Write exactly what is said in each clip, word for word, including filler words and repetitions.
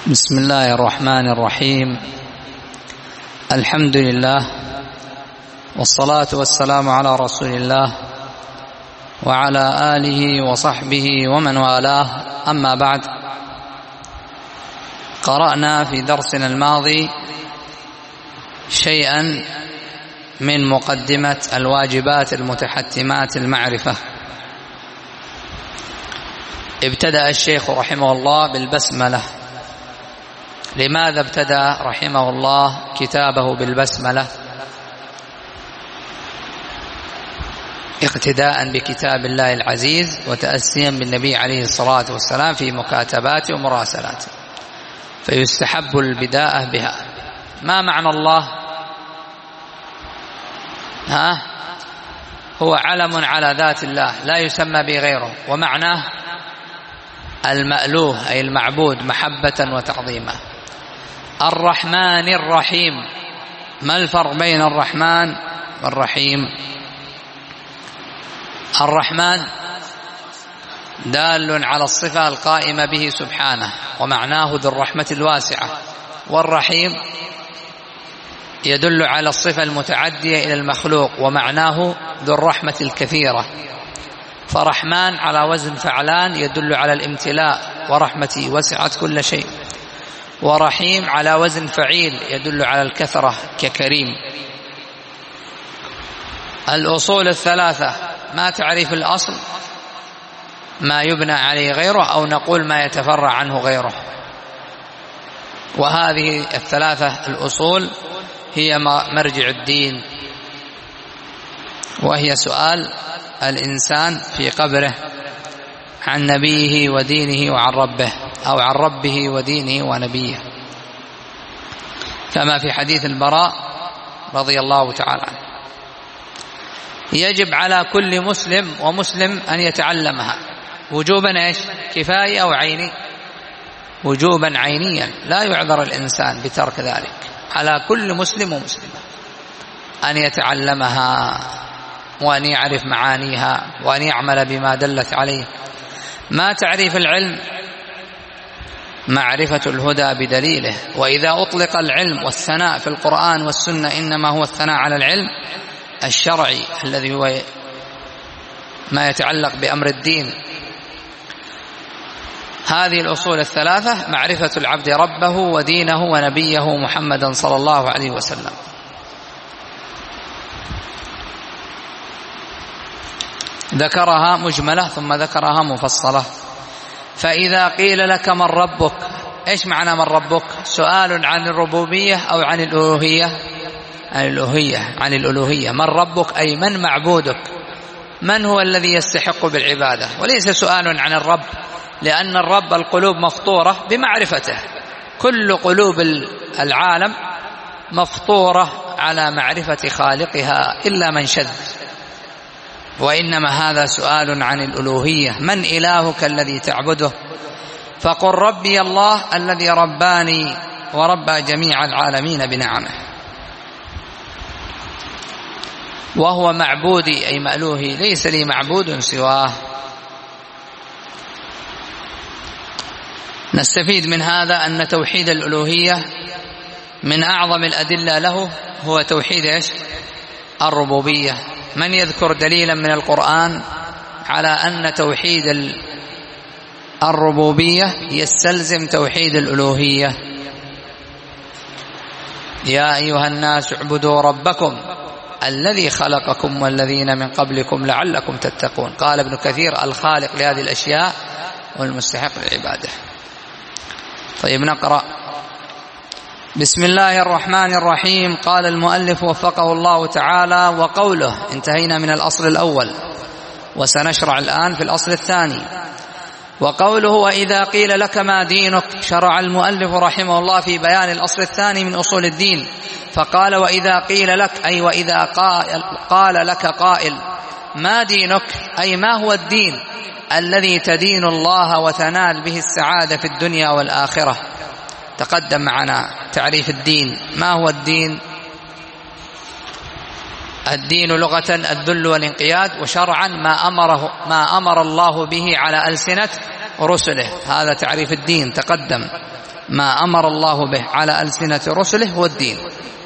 بسم الله الرحمن الرحيم. الحمد لله والصلاة والسلام على رسول الله وعلى آله وصحبه ومن والاه، أما بعد. قرأنا في درسنا الماضي شيئا من مقدمة الواجبات المتحتمات المعرفة. ابتدأ الشيخ رحمه الله بالبسملة. لماذا ابتدأ رحمه الله كتابه بالبسملة؟ اقتداء بكتاب الله العزيز وتأسيا بالنبي عليه الصلاة والسلام في مكاتباته ومراسلاته، فيستحب البداءة بها. ما معنى الله؟ ها هو علم على ذات الله لا يسمى بغيره، ومعناه المألوه أي المعبود محبة وتعظيما. الرحمن الرحيم، ما الفرق بين الرحمن والرحيم؟ الرحمن دال على الصفة القائمة به سبحانه ومعناه ذو الرحمة الواسعة، والرحيم يدل على الصفة المتعدية إلى المخلوق ومعناه ذو الرحمة الكثيرة. فرحمن على وزن فعلان يدل على الامتلاء ورحمتي وسعت كل شيء، ورحيم على وزن فعيل يدل على الكثرة ككريم. الأصول الثلاثة، ما تعريف الأصل؟ ما يبنى عليه غيره، أو نقول ما يتفرع عنه غيره. وهذه الثلاثة الأصول هي مرجع الدين، وهي سؤال الإنسان في قبره عن نبيه ودينه وعن ربه، أو عن ربه ودينه ونبيه، كما في حديث البراء رضي الله تعالى عنه. يجب على كل مسلم ومسلم أن يتعلمها وجوبا ايش؟ كفاية أو عيني؟ وجوبا عينيا، لا يعذر الإنسان بترك ذلك. على كل مسلم ومسلمة أن يتعلمها وأن يعرف معانيها وأن يعمل بما دلت عليه. ما تعريف العلم؟ معرفة الهدى بدليله. وإذا أطلق العلم والثناء في القرآن والسنة إنما هو الثناء على العلم الشرعي الذي هو ما يتعلق بأمر الدين. هذه الأصول الثلاثة: معرفة العبد ربه ودينه ونبيه محمدا صلى الله عليه وسلم. ذكرها مجملة ثم ذكرها مفصلة. فإذا قيل لك من ربك، إيش معنى من ربك؟ سؤال عن الربوبية أو عن الألوهية؟ عن الألوهية. عن الألوهية. من ربك أي من معبودك، من هو الذي يستحق بالعبادة، وليس سؤال عن الرب، لأن الرب القلوب مفطورة بمعرفته، كل قلوب العالم مفطورة على معرفة خالقها إلا من شذ. وإنما هذا سؤال عن الألوهية: من إلهك الذي تعبده؟ فقل ربي الله الذي رباني وربى جميع العالمين بنعمه، وهو معبودي أي مألوهي، ليس لي معبود سواه. نستفيد من هذا أن توحيد الألوهية من أعظم الأدلة له هو توحيد إيش؟ الربوبية. من يذكر دليلا من القرآن على أن توحيد الربوبية يستلزم توحيد الألوهية؟ يا أيها الناس اعبدوا ربكم الذي خلقكم والذين من قبلكم لعلكم تتقون. قال ابن كثير: الخالق لهذه الأشياء والمستحق للعبادة. طيب نقرأ. بسم الله الرحمن الرحيم. قال المؤلف وفقه الله تعالى: وقوله. انتهينا من الأصل الأول وسنشرع الآن في الأصل الثاني. وقوله: وإذا قيل لك ما دينك، شرع المؤلف رحمه الله في بيان الأصل الثاني من أصول الدين، فقال: وإذا قيل لك أي وإذا قال لك قائل ما دينك، أي ما هو الدين الذي تدين الله وتنال به السعادة في الدنيا والآخرة. تقدم معنا تعريف الدين. ما هو الدين؟ الدين لغة الذل والانقياد، وشرعا ما أمره ما أمر الله به على ألسنة رسله. هذا تعريف الدين تقدم. ما أمر الله به على ألسنة رسله هو الدين.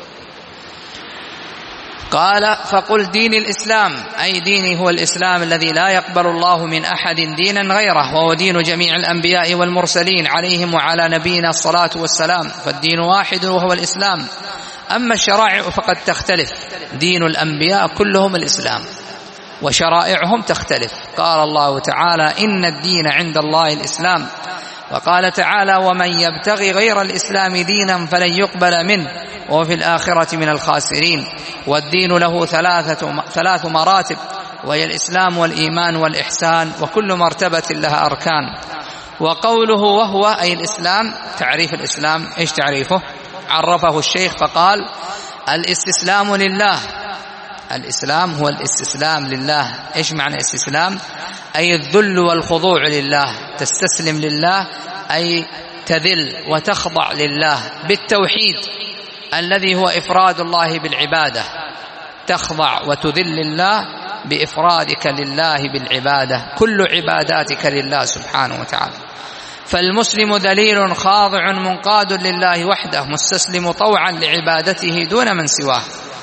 قال فقل دين الإسلام، أي ديني هو الإسلام الذي لا يقبل الله من أحد دينا غيره، وهو دين جميع الأنبياء والمرسلين عليهم وعلى نبينا الصلاة والسلام، فالدين واحد وهو الإسلام. أما الشرائع فقد تختلف، دين الأنبياء كلهم الإسلام وشرائعهم تختلف. قال الله تعالى إن الدين عند الله الإسلام، وقال تعالى ومن يبتغي غير الإسلام دينا فلن يقبل منه وهو في الآخرة من الخاسرين. والدين له ثلاثة ثلاث مراتب، وهي الإسلام والإيمان والإحسان، وكل مرتبة لها أركان. وقوله وهو أي الإسلام، تعريف الإسلام إيش تعريفه؟ عرفه الشيخ فقال الاستسلام لله. الإسلام هو الاستسلام لله. إيش معنى استسلام؟ أي الذل والخضوع لله، تستسلم لله أي تذل وتخضع لله بالتوحيد الذي هو إفراد الله بالعبادة، تخضع وتذل لله بإفرادك لله بالعبادة، كل عباداتك لله سبحانه وتعالى. فالمسلم ذليل خاضع منقاد لله وحده، مستسلم طوعا لعبادته دون من سواه،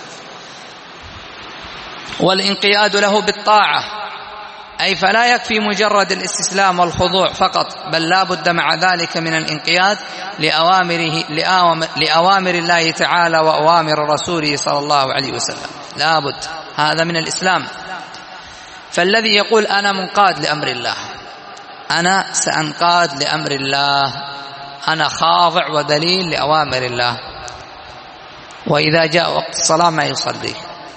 والانقياد له بالطاعة، أي فلا يكفي مجرد الاستسلام والخضوع فقط، بل لا بد مع ذلك من الانقياد لأوامره لأوامر الله تعالى وأوامر رسوله صلى الله عليه وسلم، لا بد، هذا من الإسلام. فالذي يقول أنا منقاد لأمر الله، أنا سأنقاد لأمر الله، أنا خاضع وذليل لأوامر الله، وإذا جاء وقت الصلاة ما يصلي،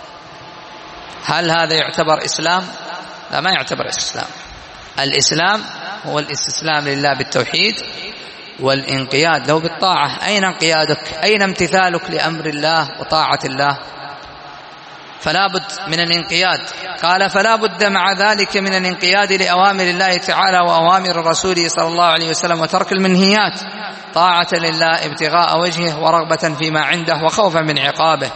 هل هذا يعتبر إسلام؟ لا، ما يعتبر إسلام. الإسلام هو الاستسلام لله بالتوحيد والانقياد له بالطاعة. أين انقيادك؟ أين امتثالك لأمر الله وطاعة الله؟ فلا بد من الانقياد. قال فلا بد مع ذلك من الانقياد لأوامر الله تعالى وأوامر رسوله صلى الله عليه وسلم، وترك المنهيات، طاعة لله ابتغاء وجهه ورغبة فيما عنده وخوفا من عقابه.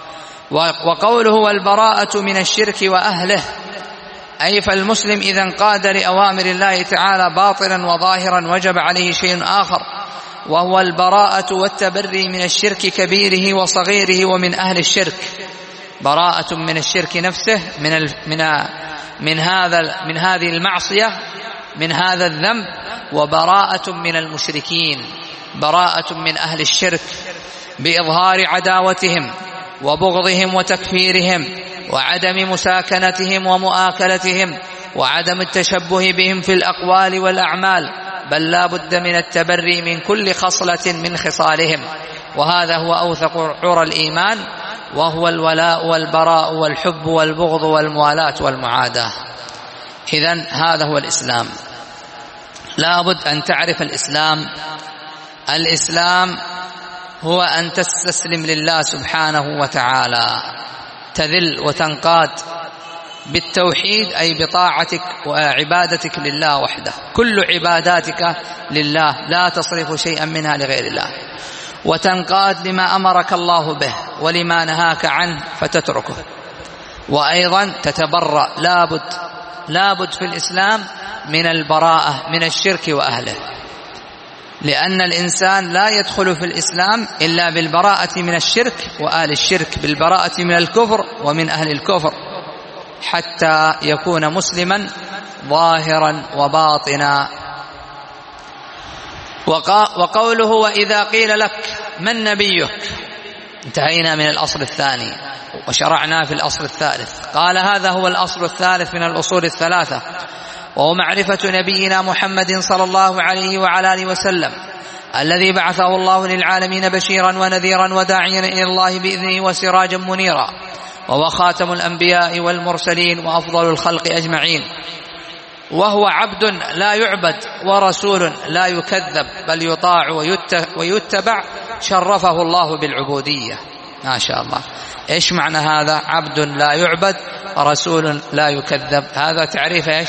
وقوله والبراءة من الشرك وأهله، أي فالمسلم إذا انقاد لأوامر الله تعالى باطلا وظاهرا وجب عليه شيء آخر، وهو البراءة والتبري من الشرك كبيره وصغيره ومن أهل الشرك. براءة من الشرك نفسه، من ال من من هذا من هذه المعصية، من هذا الذنب، وبراءة من المشركين، براءة من أهل الشرك بإظهار عداوتهم وبغضهم وتكفيرهم وعدم مساكنتهم ومؤاكلتهم وعدم التشبه بهم في الأقوال والأعمال، بل لا بد من التبري من كل خصلة من خصالهم، وهذا هو أوثق عرى الإيمان، وهو الولاء والبراء والحب والبغض والموالاة والمعاداة. إذن هذا هو الإسلام. لا بد أن تعرف الإسلام. الإسلام هو أن تستسلم لله سبحانه وتعالى، تذل وتنقاد بالتوحيد، أي بطاعتك وعبادتك لله وحده، كل عباداتك لله، لا تصرف شيئا منها لغير الله، وتنقاد لما أمرك الله به ولما نهاك عنه فتتركه. وأيضا تتبرأ، لابد لابد في الإسلام من البراءة من الشرك وأهله، لأن الإنسان لا يدخل في الإسلام إلا بالبراءة من الشرك وأهل الشرك، بالبراءة من الكفر ومن أهل الكفر، حتى يكون مسلما ظاهرا وباطنا. وقوله وإذا قيل لك من نبيك، انتهينا من الأصل الثاني وشرعنا في الأصل الثالث. قال هذا هو الأصل الثالث من الأصول الثلاثة، وهو معرفة نبينا محمد صلى الله عليه وعلى آله وسلم، الذي بعثه الله للعالمين بشيرا ونذيرا وداعيا إلى الله بإذنه وسراجا منيرا، وهو خاتم الأنبياء والمرسلين وأفضل الخلق أجمعين، وهو عبد لا يعبد ورسول لا يكذب بل يطاع ويتبع، شرفه الله بالعبودية. ما شاء الله. إيش معنى هذا؟ عبد لا يعبد ورسول لا يكذب، هذا تعريف إيش؟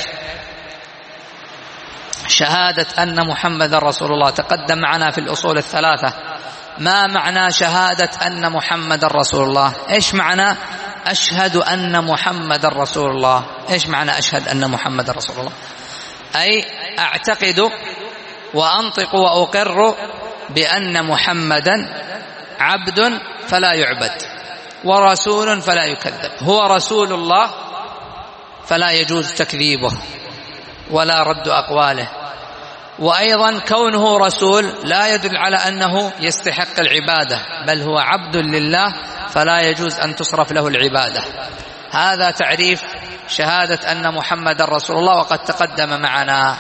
شهادة أن محمد رسول الله. تقدم معنا في الأصول الثلاثة ما معنى شهادة أن محمد رسول الله. إيش معنى أشهد أن محمد رسول الله؟ إيش معنى أشهد أن محمد رسول الله؟ أي أعتقد وأنطق وأقر بأن محمدا عبد فلا يعبد ورسول فلا يكذب. هو رسول الله فلا يجوز تكذيبه ولا رد أقواله، وأيضا كونه رسول لا يدل على أنه يستحق العبادة، بل هو عبد لله فلا يجوز أن تصرف له العبادة. هذا تعريف شهادة أن محمد رسول الله، وقد تقدم معنا.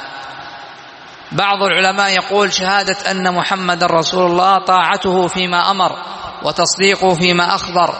بعض العلماء يقول شهادة أن محمد رسول الله طاعته فيما أمر وتصديقه فيما أخبر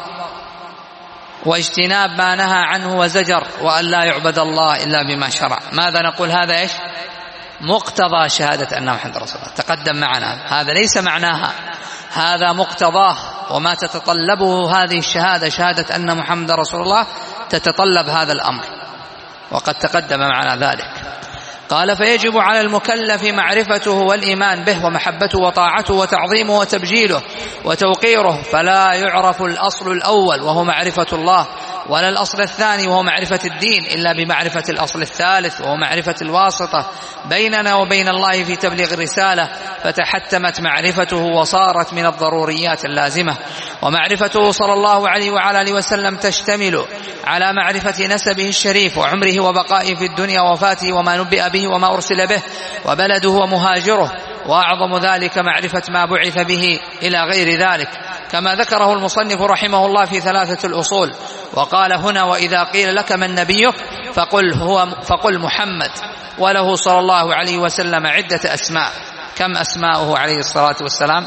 واجتناب ما نهى عنه وزجر، وأن لا يعبد الله إلا بما شرع. ماذا نقول؟ هذا إيش؟ مقتضى شهادة أن محمد رسول الله، تقدم معنا. هذا ليس معناها، هذا مقتضاه، وما تتطلبه هذه الشهادة، شهادة أن محمد رسول الله، تتطلب هذا الأمر، وقد تقدم معنا ذلك. قال: فيجب على المكلف معرفته والإيمان به ومحبته وطاعته وتعظيمه وتبجيله وتوقيره، فلا يعرف الأصل الأول وهو معرفة الله، ولا الأصل الثاني وهو معرفة الدين، إلا بمعرفة الأصل الثالث وهو معرفة الواسطة بيننا وبين الله في تبليغ الرسالة، فتحتمت معرفته وصارت من الضروريات اللازمة. ومعرفته صلى الله عليه وعلى آله وسلم تشتمل على معرفة نسبه الشريف وعمره وبقائه في الدنيا ووفاته وما نبئ به وما أرسل به وبلده ومهاجره، وأعظم ذلك معرفة ما بعث به إلى غير ذلك، كما ذكره المصنف رحمه الله في ثلاثة الأصول. وقال هنا: وإذا قيل لك من نبيك فقل, هو فقل محمد، وله صلى الله عليه وسلم عدة أسماء. كم أسماؤه عليه الصلاة والسلام؟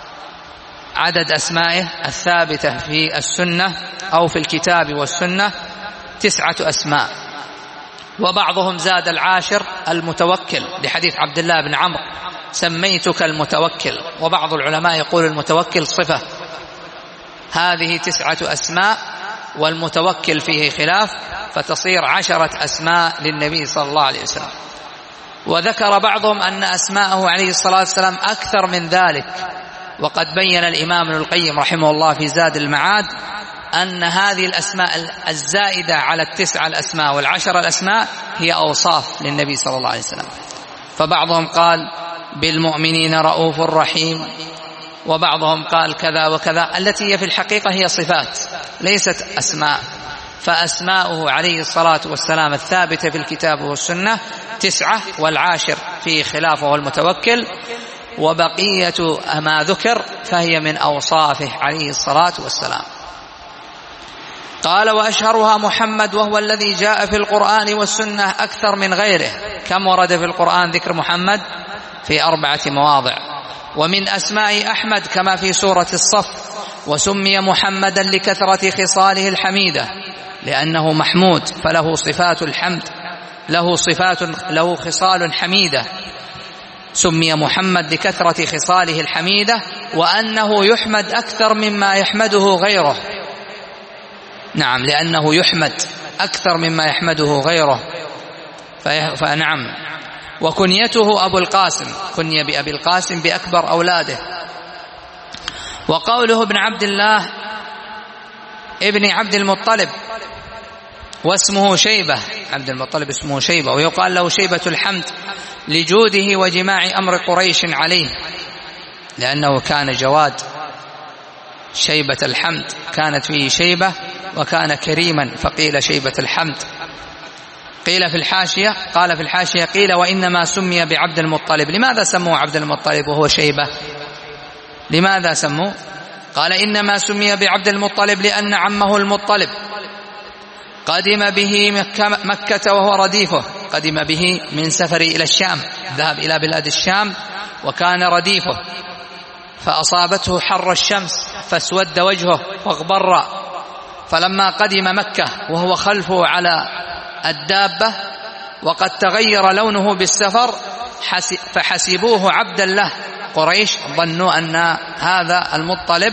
عدد أسمائه الثابتة في السنة أو في الكتاب والسنة تسعة أسماء، وبعضهم زاد العاشر المتوكل لحديث عبد الله بن عمرو: سميتك المتوكل. وبعض العلماء يقول المتوكل صفة. هذه تسعة أسماء، والمتوكل فيه خلاف، فتصير عشرة أسماء للنبي صلى الله عليه وسلم. وذكر بعضهم أن أسماءه عليه الصلاة والسلام أكثر من ذلك، وقد بين الإمام ابن القيم رحمه الله في زاد المعاد أن هذه الأسماء الزائدة على التسعة الأسماء والعشر الأسماء هي أوصاف للنبي صلى الله عليه وسلم. فبعضهم قال بالمؤمنين رؤوف رحيم، وبعضهم قال كذا وكذا، التي هي في الحقيقة هي صفات ليست أسماء. فأسماؤه عليه الصلاة والسلام الثابتة في الكتاب والسنة تسعة، والعاشر في خلافه والمتوكل، وبقية ما ذكر فهي من أوصافه عليه الصلاة والسلام. قال: وأشهرها محمد، وهو الذي جاء في القرآن والسنة أكثر من غيره. كم ورد في القرآن ذكر محمد؟ في أربعة مواضع. ومن أسماء أحمد كما في سورة الصف: وسمي محمدا لكثرة خصاله الحميدة، لأنه محمود فله صفات الحمد، له صفات له خصال حميدة. سمي محمد لكثرة خصاله الحميدة، وأنه يحمد أكثر مما يحمده غيره. نعم، لأنه يحمد أكثر مما يحمده غيره. فنعم. وكنيته أبو القاسم، كني بأبي القاسم بأكبر أولاده. وقوله ابن عبد الله ابن عبد المطلب، واسمه شيبة. عبد المطلب اسمه شيبة، ويقال له شيبة الحمد لجوده وجماع أمر قريش عليه، لأنه كان جواد. شيبة الحمد كانت فيه شيبة، وكان كريما فقيل شيبة الحمد. قيل في الحاشية قال في الحاشية قيل: وإنما سمي بعبد المطلب. لماذا سموه عبد المطلب وهو شيبة؟ لماذا سموه؟ قال: إنما سمي بعبد المطلب لأن عمه المطلب قدم به مكة, مكة وهو رديفه. قدم به من سفر إلى الشام، ذهب إلى بلاد الشام وكان رديفه، فأصابته حر الشمس فاسود وجهه واغبر. فلما قدم مكة وهو خلفه على الدابة وقد تغير لونه بالسفر، فحسبوه عبدا له. قريش ظنوا أن هذا المطلب،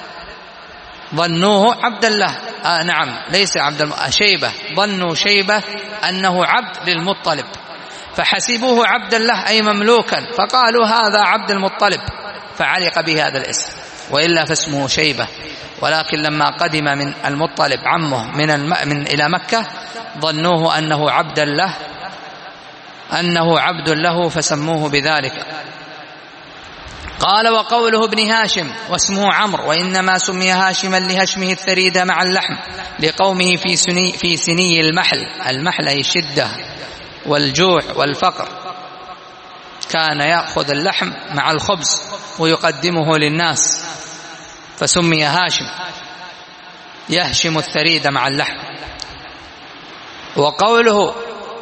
ظنوه عبدا له. آه نعم، ليس عبد شيبة، ظنوا شيبة أنه عبد للمطلب، فحسبوه عبدا له أي مملوكا، فقالوا هذا عبد المطلب، فعلق به هذا الاسم، وإلا فاسمه شيبة. ولكن لما قدم من المطلب عمه من, الم... من إلى مكة ظنوه أنه عبدا له أنه عبد له فسموه بذلك. قال وقوله ابن هاشم واسمه عمرو، وإنما سمي هاشما لهشمه الثريد مع اللحم لقومه في سني, في سني المحل. المحل أي الشدة والجوع والفقر، كان يأخذ اللحم مع الخبز ويقدمه للناس فسمي هاشم، يهشم الثريد مع اللحم. وقوله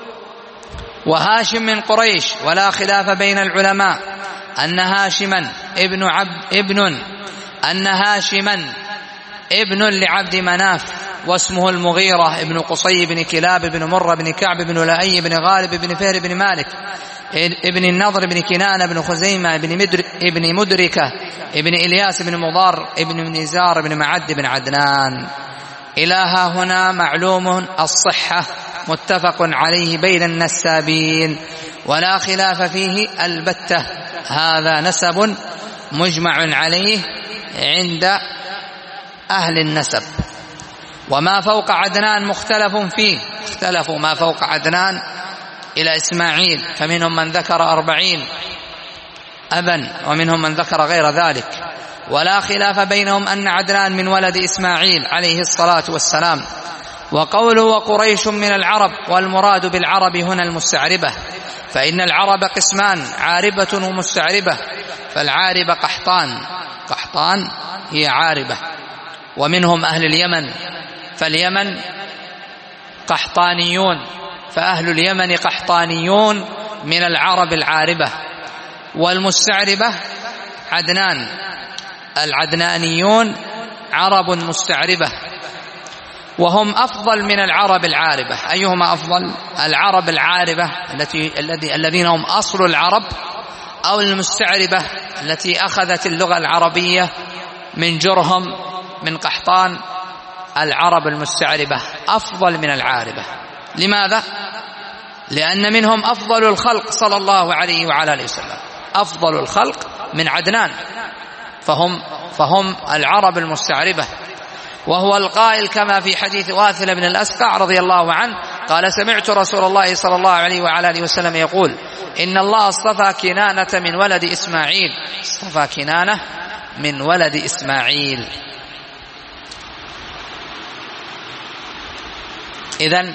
وهاشم من قريش، ولا خلاف بين العلماء أن هاشما ابن عبد ابن أن هاشما ابن لعبد مناف، واسمه المغيرة ابن قصي بن كلاب بن مرة بن كعب بن لؤي بن غالب بن فهر بن مالك ابن النضر بن كنانة بن خزيمة ابن مدر ابن مدركة ابن إلياس بن مضار ابن نزار بن معد بن عدنان. إلى ها هنا معلوم الصحة متفق عليه بين النسابين ولا خلاف فيه البتة، هذا نسب مجمع عليه عند أهل النسب. وما فوق عدنان مختلف فيه، اختلفوا ما فوق عدنان إلى إسماعيل، فمنهم من ذكر أربعين أبا ومنهم من ذكر غير ذلك، ولا خلاف بينهم أن عدنان من ولد إسماعيل عليه الصلاة والسلام. وقوله وقريش من العرب، والمراد بالعرب هنا المستعربة، فإن العرب قسمان عاربة ومستعربة، فالعاربة قحطان، قحطان هي عاربة، ومنهم أهل اليمن، فاليمن قحطانيون، فأهل اليمن قحطانيون من العرب العاربة. والمستعربة عدنان، العدنانيون عرب مستعربة، وهم أفضل من العرب العاربة. أيهما أفضل؟ العرب العاربة التي الذي الذين هم أصل العرب، أو المستعربة التي أخذت اللغة العربية من جرهم من قحطان. العرب المستعربة أفضل من العاربة. لماذا؟ لأن منهم أفضل الخلق صلى الله عليه وعلى آله وسلم، أفضل الخلق من عدنان، فهم فهم العرب المستعربة. وهو القائل كما في حديث واثل بن الأسقع رضي الله عنه قال سمعت رسول الله صلى الله عليه وعلى آله وسلم يقول إن الله اصطفى كنانة من ولد إسماعيل، اصطفى كنانة من ولد إسماعيل. إذن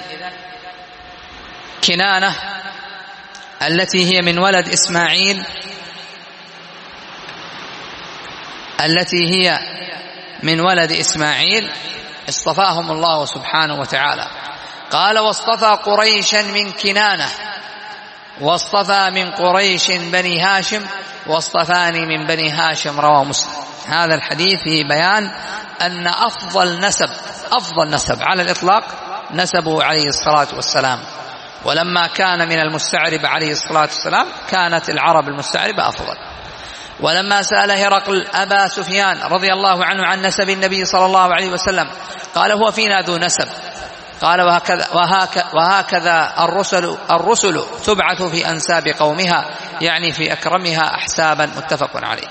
كنانة التي هي من ولد إسماعيل، التي هي من ولد إسماعيل اصطفاهم الله سبحانه وتعالى. قال واصطفى قريشا من كنانة، واصطفى من قريش بني هاشم، واصطفاني من بني هاشم، رواه مسلم. هذا الحديث فيه بيان أن أفضل نسب أفضل نسب على الإطلاق نسبه عليه الصلاة والسلام، ولما كان من المستعرب عليه الصلاة والسلام كانت العرب المستعربة أفضل. ولما سأل هرقل أبا سفيان رضي الله عنه عن نسب النبي صلى الله عليه وسلم قال هو فينا ذو نسب، قال وهكذا, وهكذا, وهكذا الرسل, الرسل تبعث في أنساب قومها، يعني في أكرمها أحسابا، متفق عليه.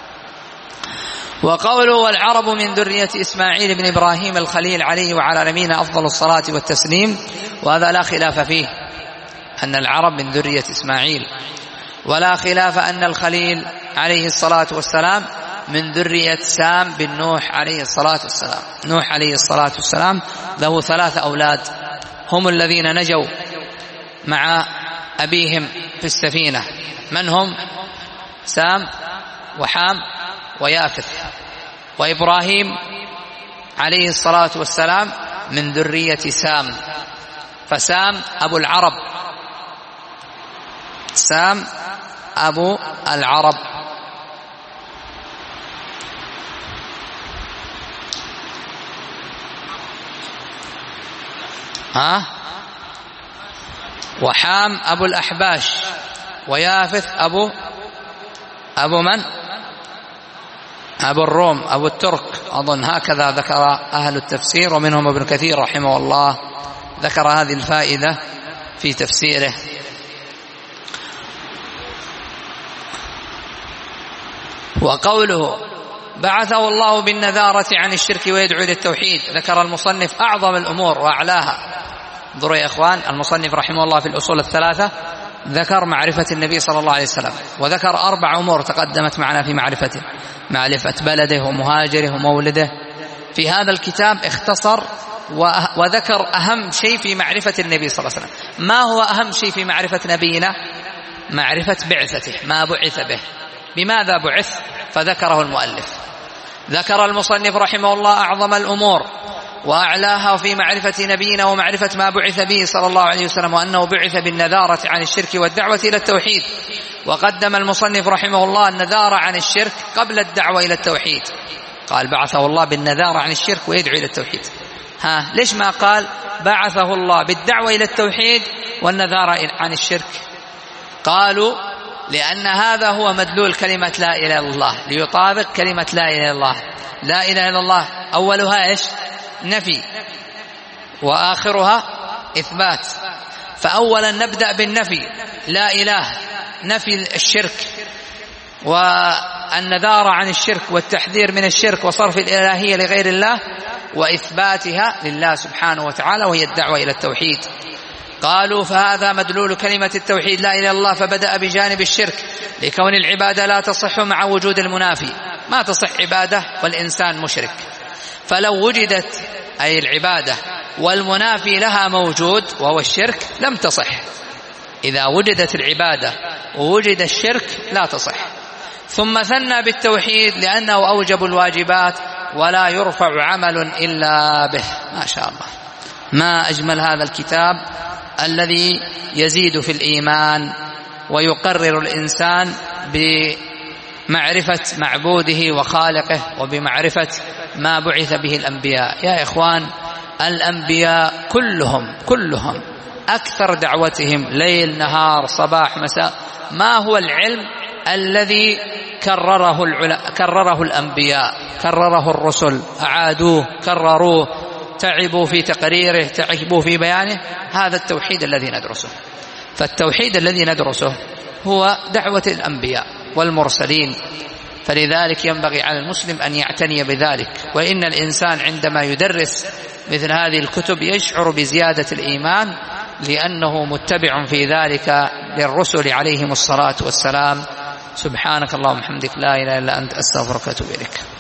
وقوله والعرب من ذرية إسماعيل بن إبراهيم الخليل عليه وعلى نبينا أفضل الصلاة والتسليم، وهذا لا خلاف فيه أن العرب من ذرية إسماعيل، ولا خلاف أن الخليل عليه الصلاة والسلام من ذرية سام بن نوح عليه الصلاة والسلام. نوح عليه الصلاة والسلام له ثلاث أولاد هم الذين نجوا مع أبيهم في السفينة، من هم؟ سام وحام ويافث. وإبراهيم عليه الصلاة والسلام من ذرية سام، فسام أبو العرب، سام أبو العرب. ها؟ وحام أبو الأحباش، ويافث أبو أبو من؟ أبو الروم، أبو الترك أظن، هكذا ذكر أهل التفسير، ومنهم ابن كثير رحمه الله ذكر هذه الفائدة في تفسيره. وقوله بعثه الله بالنذارة عن الشرك ويدعو إلى التوحيد، ذكر المصنف أعظم الأمور وأعلاها. انظروا يا إخوان، المصنف رحمه الله في الأصول الثلاثة ذكر معرفة النبي صلى الله عليه وسلم، وذكر أربع أمور تقدمت معنا في معرفته: معرفة بلده ومهاجره ومولده. في هذا الكتاب اختصر وذكر أهم شيء في معرفة النبي صلى الله عليه وسلم. ما هو أهم شيء في معرفة نبينا؟ معرفة بعثته، ما بعث به، بماذا بعث، فذكره المؤلف. ذكر المصنف رحمه الله أعظم الأمور وأعلاها في معرفة نبينا ومعرفة ما بعث به صلى الله عليه وسلم، وأنه بعث بالنذارة عن الشرك والدعوة إلى التوحيد. وقدم المصنف رحمه الله النذارة عن الشرك قبل الدعوة إلى التوحيد، قال بعثه الله بالنذارة عن الشرك ويدعو إلى التوحيد. ها ليش ما قال بعثه الله بالدعوة إلى التوحيد والنذارة عن الشرك؟ قالوا لأن هذا هو مدلول كلمة لا إله إلا الله، ليطابق كلمة لا إله إلا الله. لا إله إلا الله أولها إيش؟ نفي، وآخرها إثبات. فأولا نبدأ بالنفي، لا إله، نفي الشرك والنذار عن الشرك والتحذير من الشرك وصرف الإلهية لغير الله، وإثباتها لله سبحانه وتعالى، وهي الدعوة إلى التوحيد. قالوا فهذا مدلول كلمة التوحيد لا إله إلا الله، فبدأ بجانب الشرك لكون العبادة لا تصح مع وجود المنافي، ما تصح عبادة والإنسان مشرك. فلو وجدت أي العبادة والمنافي لها موجود وهو الشرك لم تصح. إذا وجدت العبادة ووجد الشرك لا تصح. ثم ثنى بالتوحيد لأنه أوجب الواجبات ولا يرفع عمل إلا به. ما شاء الله، ما أجمل هذا الكتاب الذي يزيد في الإيمان ويقرر الإنسان بمعرفة معبوده وخالقه وبمعرفة ما بعث به الأنبياء. يا إخوان، الأنبياء كلهم كلهم أكثر دعوتهم ليل نهار صباح مساء ما هو العلم الذي كرره العلماء، كرره الأنبياء، كرره الرسل، أعادوه، كرروه، تعبوا في تقريره، تعبوا في بيانه. هذا التوحيد الذي ندرسه. فالتوحيد الذي ندرسه هو دعوة الأنبياء والمرسلين، فلذلك ينبغي على المسلم أن يعتني بذلك. وإن الإنسان عندما يدرس مثل هذه الكتب يشعر بزيادة الإيمان، لأنه متبع في ذلك للرسل عليهم الصلاة والسلام. سبحانك اللهم وبحمدك، لا إله إلا أنت، أستغفرك وأتوب إليك.